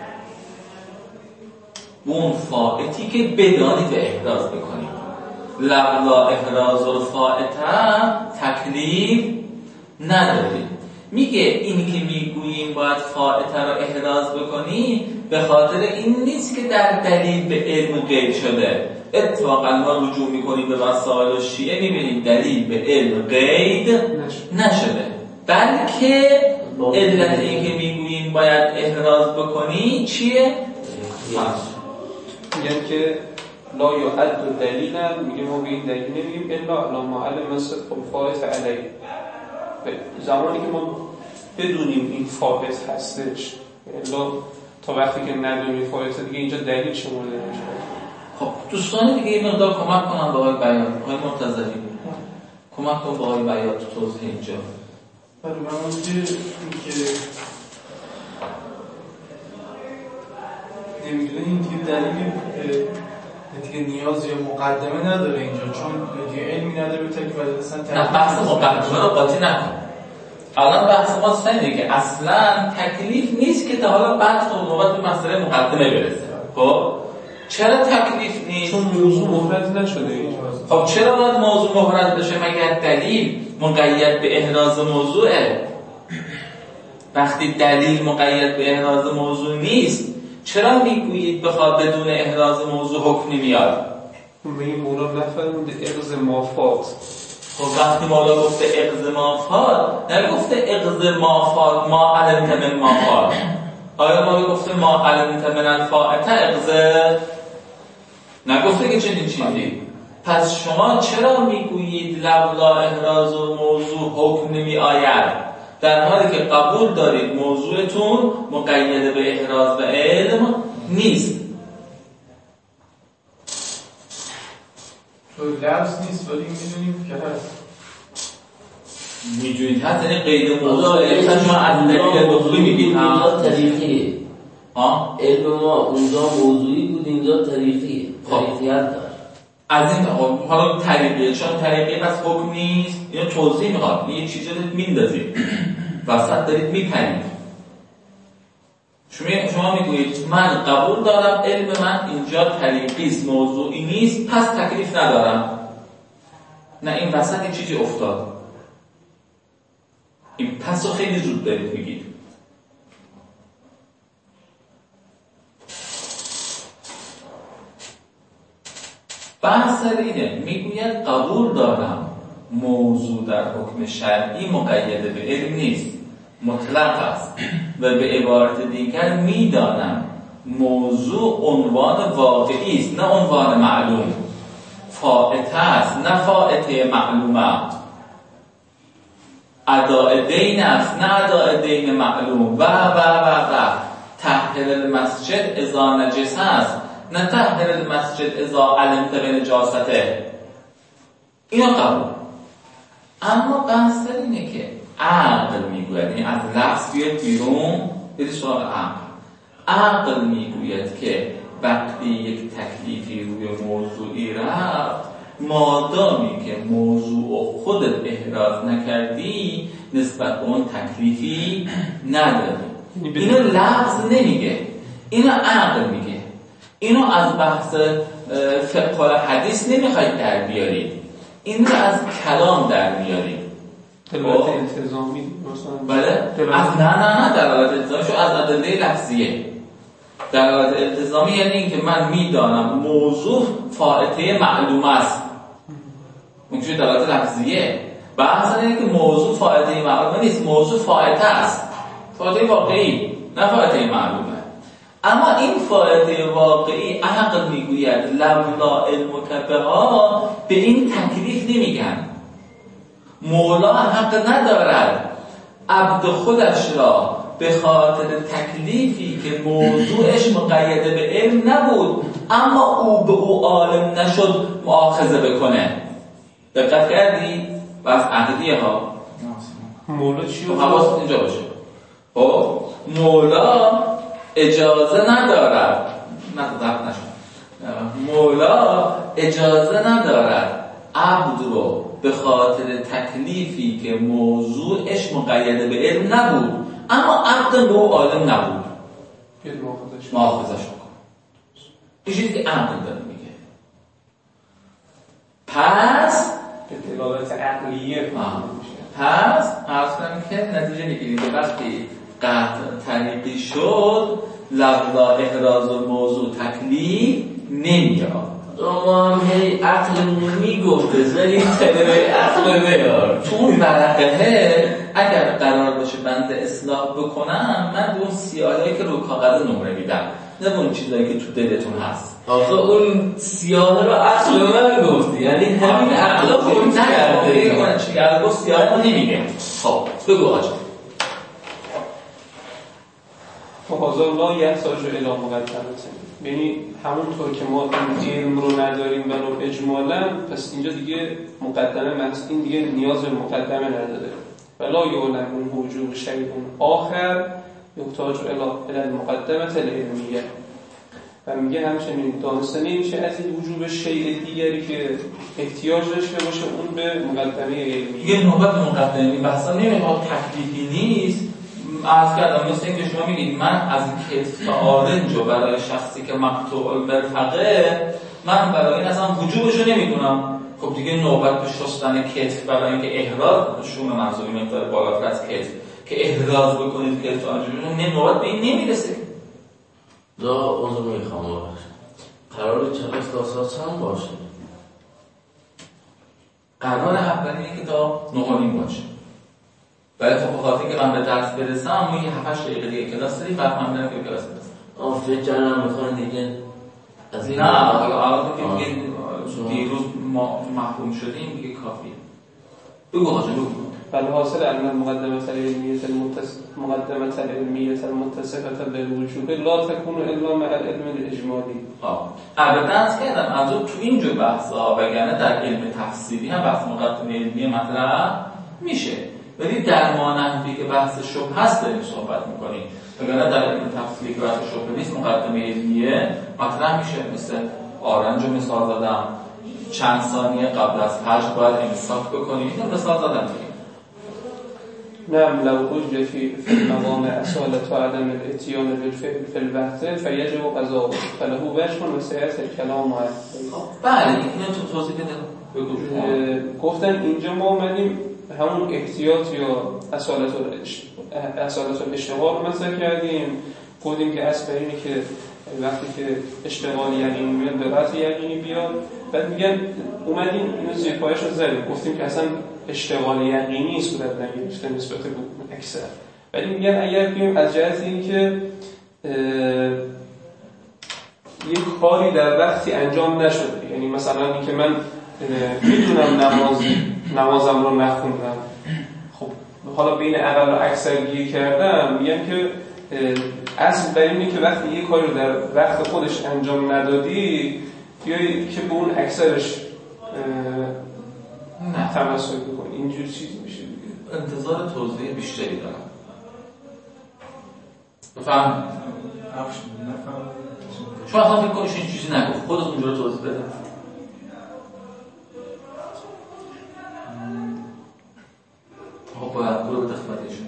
اون فائتی که بدانید و احراز بکنید. لولا احراز الفائته تکلیف ندارید. میگه اینی که میگوییم باید فائته رو احراز بکنی به خاطر این نیست که در دلیل به علم قید شده. اتفاقا ما رجوع میکنیم به مسائل شیعه میبینیم دلیل به علم قید نشده، بلکه علت این که میگوییم باید احراز بکنی چیه؟ میگن که لا یعد دلیلا، میگه ما به این دلیل نمیگیم الا علی ما علم صدق الفائت علیه. زمانی که ما بدونیم این فائت هستش، الا تا وقتی که ندونیم فائت دیگه اینجا دلیل شمرده نمیشه. خب دوستان دیگه این مقدار کمک کنم به آقای بیان. آقای مرتضوی کمک کن به آقای بیان تو توضیح اینجا. بله من اون که نمیدونه این دیگه دلیل دیگه نیاز یا مقدمه نداره اینجا، چون دیگه علمی نداره به تکلیف ولی اصلا نه بحث مقدمه رو قاطی نکن. الان بحث ما سنده که اصلا تکلیف نیست که تا حالا بحث و نوبت به مسئله مقدمه برسه. خب چرا تکلیف نیست؟ چون موضوع مهرد نشده. خب چرا باید موضوع مهرد بشه مگر دلیل مقید به احراز موضوعه؟ وقتی دلیل مقید به احراز موضوع نیست چرا میگویید بخواد بدون احراز موضوع حکمی میاد؟ به این مولا نفرمونده اغض مافات. خب وقتی مولا گفته اغض مافات نگفته اغض مافات ما علمت من مافات. آیا مولا گفته ما علمت من الفائته اغض؟ نگفته که چنین چیزی. پس شما چرا میگویید لولا احراز و موضوع حکم نمی آید در حالی که قبول دارید موضوعتون مقید به احراز و علم نیست؟ تو لفظ نیست ولی میدونیم که هست. میدونید هست یعنی قید موضوع مثلا شما از دلیل موضوعی میگید اینجا تاریخیه. ها علم ما اونجا موضوعی بود اینجا تاریخیه. تاریخیت داره. از این حالا طریقیه چون طریقیه پس حکم نیست اینو توضیح میخواد یه چیزی رو میندازید وسط دارید میپرید شما شما میگویید من قبول دارم علم من اینجا طریقی است موضوعی نیست پس تکلیف ندارم نه این وسط یه چیزی افتاد این پس رو خیلی زود دارید میگید بحث اینه میگوید قبول دارم موضوع در حکم شرعی مقید به علم نیست مطلق است و به عبارت دیگر میدانم موضوع عنوان واقعی است نه عنوان معلوم فائته است نه فائته معلومه اداء دین است نه اداء دین معلوم و و و و طهر المسجد اذا نجس است نه طهر المسجد اذا علمت بنجاسته اینو قبول اما بحث اینه که عقل میگوید یعنی از لفظ بیاد بیرون برید سراغ عقل عقل میگوید که وقتی یک تکلیفی روی موضوعی رفت مادامی که موضوع خودت احراز نکردی نسبت به اون تکلیفی نداری اینو لفظ نمیگه اینو عقل میگه اینو از بحث فقه و حدیث نمیخواید در بیارید اینو از کلام در بیارید دلالت التزامی مثلا بله از نه نه نه دلالت التزامی شو از ادله لفظیه دلالت التزامی یعنی این که من میدانم موضوع فائته معلوم است اون دلالت لفظیه بحث اینه که موضوع فائته معلومه نیست موضوع فائته است فائته واقعی نه فائته معلومه اما این فائده واقعی عقل میگوید لولا علمک بها به این تکلیف نمیگن مولا حق ندارد عبد خودش را به خاطر تکلیفی که موضوعش مقید به علم نبود اما او به او عالم نشد مؤاخذه بکنه دقت کردی؟ بس عقیدیه ها مولا چی رو حواست اینجا باشه خب مولا اجازه ندارد نه ضبط نشد مولا اجازه ندارد عبد رو به خاطر تکلیفی که موضوعش مقید به علم نبود اما عبد نو عالم نبود مؤاخذش بکن این چیزی که عقل داره میگه پس به دلالت عقلیه پس اصلا که نتیجه میگیریم که وقتی قطع طریقی شد لولا احراز الموضوع تکلیف نمیاد ما هم هی عقلمون میگفته زنی تلوی عقل بیار تو اون ورقه اگر قرار باشه بنده اصلاح بکنم من به اون سیاهایی که رو کاغذ نمره میدم نه به اون چیزایی که تو دلتون هست آخه اون سیاه رو عقل من گفتی یعنی همین عقل رو خود کرده اون چی عقل گفت سیاه رو نمیگه خب بگو آجا فحاضر الله یحتاج الی مقدمه یعنی همونطور که ما این علم رو نداریم ولو اجمالا پس اینجا دیگه مقدمه محض این دیگه نیاز به مقدمه نداره ولا یعلم من وجود شیء آخر یحتاج الی المقدمه العلمیه و میگه همچنین دانسته نمیشه از این وجود شیء دیگری که احتیاج داشته باشه اون به مقدمه علمیه یه نوبت مقدمه بحثا نمیخواد تکلیفی نیست عرض کردم مثل این که شما میگید من از کتف آرنج و برای شخصی که مقطوع البرفقه من برای این اصلا وجوبشو نمیدونم خب دیگه نوبت به شستن کتف برای اینکه احراز شون منظوری مقدار بالاتر از کتف که احراز بکنید کتف آرنج نه نوبت به این نمیرسه دا عضو میخوام باشه قرار چند داستان چند باشه قرار اولی که تا نهارین باشه ولی خب بخاطر که من به درس برسم ما یه هفتش دقیقه دیگه کلاس داریم بعد من برم که کلاس برسم آه فکر کردم میخوان دیگه از این نه حالا الان که دیگه دیروز ما محروم شدیم دیگه کافیه بگو حاجه بگو فالحاصل ان المقدمه العلمیه المتصل مقدمه العلمیه المتصفه بالوجوب لا تكون الا مع العلم الاجمالی. البته از کردم از تو اینجور بحثا وگرنه در علم تفسیری هم بحث مقدمه علمیه مطرح میشه، ولی در مانندی که بحث شبه هست داریم صحبت میکنیم، وگرنه در علم تفسیری که بحث شبه نیست مقدمه علمیه مطرح میشه. مثل آرنج رو مثال دادم، چند ثانیه قبل از حج باید امساک بکنیم، این مثال دادم دیگه. نعم لو حج في المقام اصالة عدم الاتيان بالفعل في الوقت فيجب قضاءه فله وجه وسيأتي الكلام عليه. بله اینو تو توضیح بده بگو. گفتن اینجا ما اومدیم همون احتیاط یا اصالت اصالت الاشتغال رو مطرح کردیم، گفتیم که اصل اینه که وقتی که اشتغال یقینی میاد به قطع یقینی بیاد. بعد میگن اومدیم اینو زیر پایش رو زدیم، گفتیم که اصلا اشتغال یقینی صورت نگرفته نسبت به اکثر، ولی میگن اگر بیایم از جهت این که یک کاری در وقتی انجام نشده، یعنی مثلا این که من میدونم نمازی نمازم رو نخوندم، خب حالا بین اقل و اکثر گیر کردم، میگن که اصل بر اینه که وقتی یک کاری رو در وقت خودش انجام ندادی بیایی که به اون اکثرش تمسک بکنی. اینجور چیزی میشه دیگه. انتظار توضیح بیشتری دارم. بفهم؟ شما اصلا فکر کنیش این چیزی نگفت، خودت اونجور توضیح بده. خب باید برو به تخمتشون.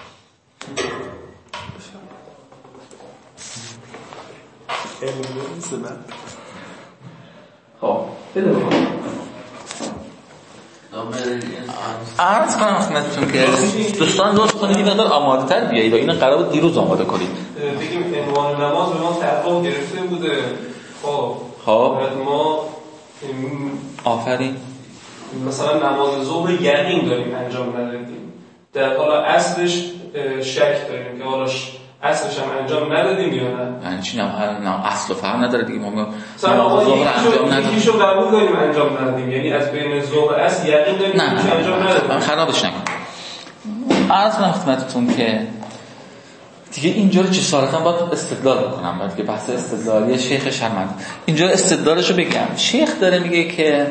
خب بده بکنم. عرض کنم خدمتتون که دوستان لطف کنید این مقدار آماده تر بیایید و اینو قرار بود دیروز آماده کنید. بگیم عنوان نماز به ما تحقیق گرفته بوده. خب خب ما آفرین مثلا نماز ظهر یقین داریم انجام ندادیم، در حالا اصلش شک داریم که حالا اصلش هم انجام ندادیم یا نه. یعنی چی؟ نه اصل و فرق نداره دیگه. ما نماز ظهر انجام ندادیم، یکیشو قبول داریم انجام ندادیم، یعنی از بین ظهر اصل یقین داریم که انجام ندادیم. من خرابش نکنم. عرض کنم خدمتتون که دیگه اینجا رو جسارتا باید استدلال بکنم، باید که بحث استدلالی شیخ شرمند اینجا استدلالشو بگم. شیخ داره میگه که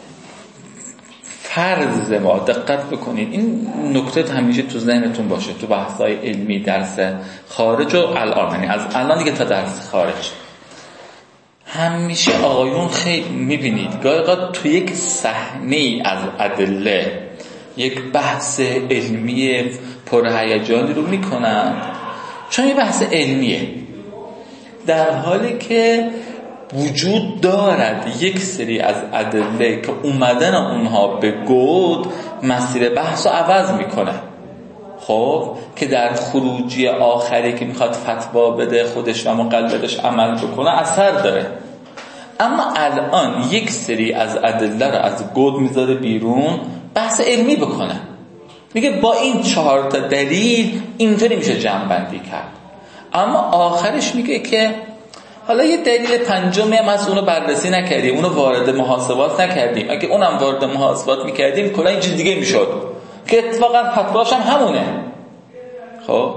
فرض ما، دقت بکنید این نکته همیشه تو ذهنتون باشه تو بحث‌های علمی، درس خارج و الان، یعنی از الان دیگه تا درس خارج، همیشه آقایون خیلی میبینید گاهی اوقات تو یک صحنه از ادله یک بحث علمی پرهیجانی رو میکنن، چون یه بحث علمیه، در حالی که وجود دارد یک سری از ادله که اومدن اونها به گود مسیر بحث رو عوض میکنه. خب که در خروجی آخری که میخواد فتوا بده خودش و مقلدش عمل بکنه اثر داره، اما الان یک سری از ادله رو از گود میذاره بیرون بحث علمی بکنه، میگه با این چهار تا دلیل اینطوری میشه جمع بندی کرد، اما آخرش میگه که حالا یه دلیل پنجمی هم از اونو بررسی نکردیم، اونو وارد محاسبات نکردیم، اگه اونم وارد محاسبات میکردیم کلا این چیز دیگه میشد که اتفاقا فتواش هم همونه. خب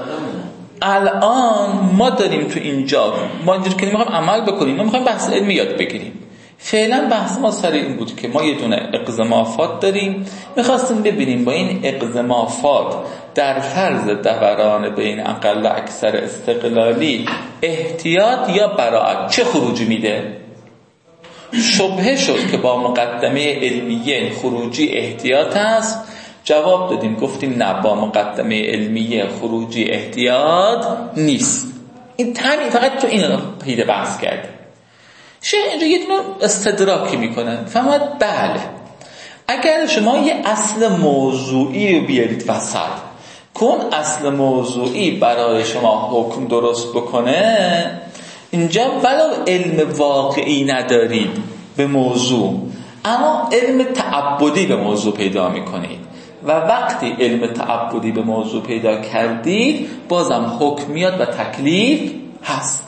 الان ما داریم تو اینجا ما اینجور که میخوایم عمل بکنیم، ما میخوایم بحث علمی یاد بگیریم. فعلا بحث ما سر این بود که ما یه دونه اقزمافات داریم، میخواستیم ببینیم با این اقزمافات در فرض دوران بین اقل و اکثر استقلالی احتیاط یا براعت چه خروجی میده. شبهه شد که با مقدمه علمیه خروجی احتیاط است، جواب دادیم گفتیم نه، با مقدمه علمیه خروجی احتیاط نیست. این تمی فقط تو این پیده بحث کردیم. شیخ اینجا یه دونه استدراکی میکنن، فهمد بله اگر شما یه اصل موضوعی رو بیارید وسط، کن اصل موضوعی برای شما حکم درست بکنه، اینجا ولو علم واقعی ندارید به موضوع اما علم تعبدی به موضوع پیدا میکنید و وقتی علم تعبدی به موضوع پیدا کردید بازم حکم میاد و تکلیف هست.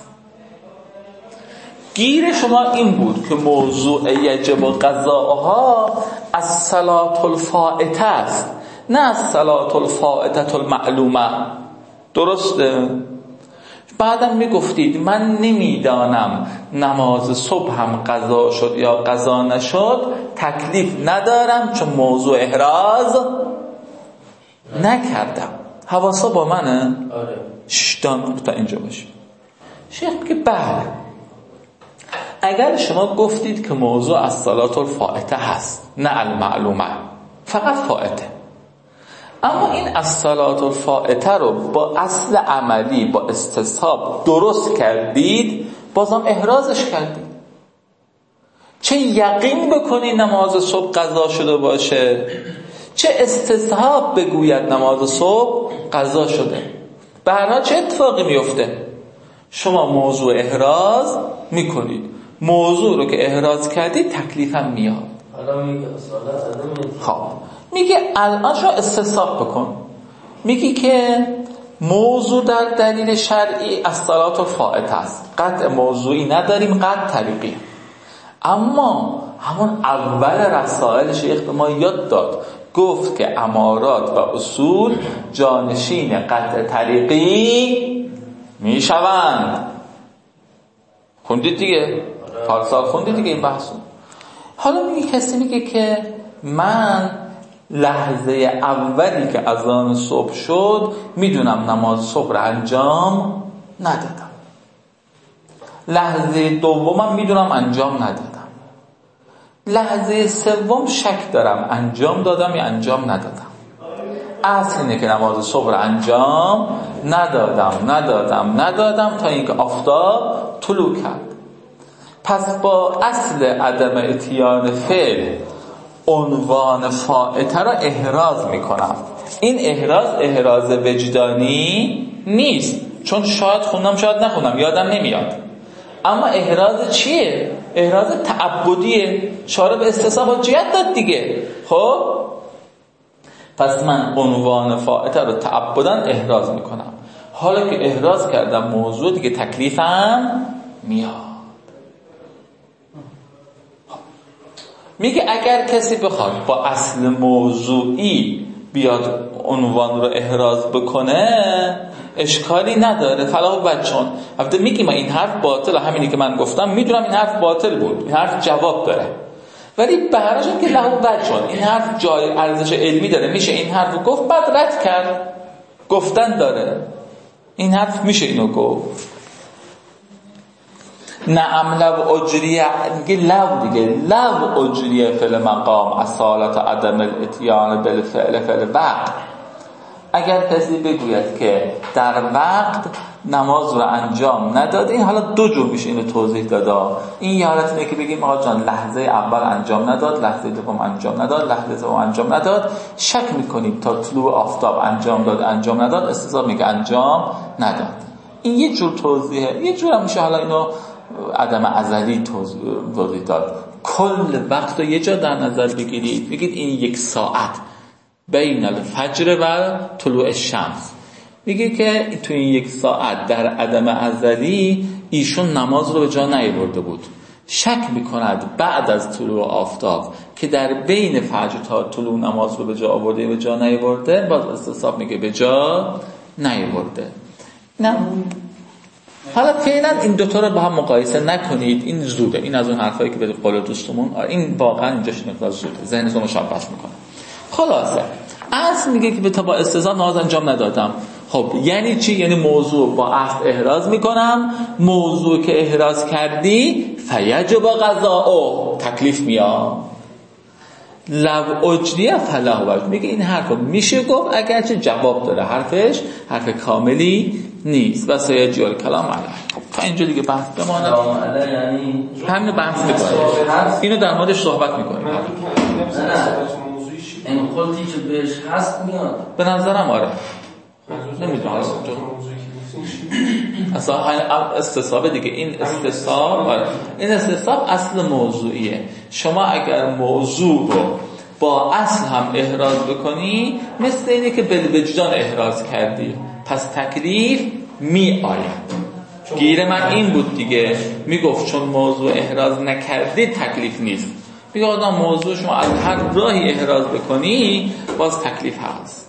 گیر شما این بود که موضوع یجب و قضاءها از صلاة الفائته است نه از صلات الفائته المعلومه. درسته؟ بعدم میگفتید من نمیدانم نماز صبح هم قضا شد یا قضا نشد، تکلیف ندارم چون موضوع احراز نکردم. حواسا با منه؟ آره. شدان تا اینجا باشید. شیخ که بله، اگر شما گفتید که موضوع از صلات الفائته هست نه المعلومه، فقط فائته، اما این از صلات الفائته رو با اصل عملی با استصحاب درست کردید، بازم احرازش کردید. چه یقین بکنی نماز صبح قضا شده باشه، چه استصحاب بگوید نماز صبح قضا شده، به هر حال چه اتفاقی میفته؟ شما موضوع احراز میکنید، موضوع رو که احراز کردید تکلیف هم میاد. حالا میگه صلات خب میگه الان شما استصحاب بکن، میگی که موضوع در دلیل شرعی از صلات الفائته است، قطع موضوعی نداریم، قطع طریقی. اما همون اول رسائل شیخ به ما یاد داد، گفت که امارات و اصول جانشین قطع طریقی میشوند. خوندید دیگه؟ پارسال خوندید دیگه این بحثو. حالا میگه کسی میگه که من لحظه اولی که اذان صبح شد میدونم نماز صبح رو انجام ندادم، لحظه دومم میدونم انجام ندادم، لحظه سوم شک دارم انجام دادم یا انجام ندادم. اصل اینه که نماز صبح رو انجام ندادم ندادم ندادم تا اینکه آفتاب طلوع کرد. پس با اصل عدم اتیان فعل عنوان فائته را احراز میکنم. این احراز احراز وجدانی نیست، چون شاید خوندم شاید نخوندم یادم نمیاد. اما احراز چیه؟ احراز تعبدیه. شارع به استصحاب حجیت داد دیگه. خب پس من عنوان فائته رو تعبداً احراز میکنم. حالا که احراز کردم موضوع دیگه تکلیفم میاد. میگه اگر کسی بخواد با اصل موضوعی بیاد عنوان رو احراز بکنه اشکالی نداره، فلاح و بچون. البته میگه من این حرف باطله، همینی که من گفتم میدونم این حرف باطل بود، این حرف جواب داره، ولی بهرش که له و بچون این حرف جای ارزش علمی داره، میشه این حرف رو گفت، بعد رد کرد، گفتن داره، این حرف میشه اینو گفت. نعم لو اجریه، میگه لو دیگه، لو اجریه فعل مقام اصالت عدم الاتیان بالفعل فعل وقت. اگر کسی بگوید که در وقت نماز رو انجام نداد، این حالا دو جور میشه اینو توضیح داده. این یه حالت اینه که بگیم آقا جان لحظه اول انجام نداد، لحظه دوم انجام نداد، لحظه سوم انجام نداد، شک میکنیم تا طلوع آفتاب انجام داد انجام نداد، استصحاب میگه انجام نداد. این یه جور توضیحه. یه جور هم میشه حالا اینو عدم ازلی توضیح داد. کل وقت رو یه جا در نظر بگیرید، بگید این یک ساعت بین الفجر و طلوع الشمس، میگه که تو این یک ساعت در عدم ازلی ایشون نماز رو به جا نیاورده بود، شک میکند بعد از طلوع آفتاب که در بین فجر تا طلوع نماز رو به جا آورده یا به جا نیاورده، باز استصحاب میگه به جا نیاورده. نه حالا فعلا این دوتا رو با هم مقایسه نکنید، این زوده، این از اون حرفایی که به قول دوستمون، این واقعا اینجاش نقطه زوده، ذهنتون رو شاباش میکنه. خلاصه اصل میگه که به تا با استثناء نماز انجام ندادم. خب یعنی چی؟ یعنی موضوع با اصل احراز میکنم، موضوع که احراز کردی فیجب قضاء، تکلیف میاد. لو اجریه فلاح و بچون، میگه این حرف میشه گفت اگرچه جواب داره، حرفش حرف کاملی نیست. و سیجی الکلام علیه. خب تا اینجا دیگه بحث بماند، یعنی همین بحث میکنیم، اینو در موردش صحبت میکنیم. این خودی که بهش هست میاد به نظرم آره، نمیدونم اصلا استصحاب دیگه، این استصحاب آره. این استصحاب اصل موضوعیه. شما اگر موضوع رو با اصل هم احراز بکنی مثل اینه که بالوجدان احراز کردی، پس تکلیف می آید. گیر من این بود دیگه، میگفت چون موضوع احراز نکردی تکلیف نیست. بگه آدم موضوع شما از هر راهی احراز بکنی باز تکلیف هست.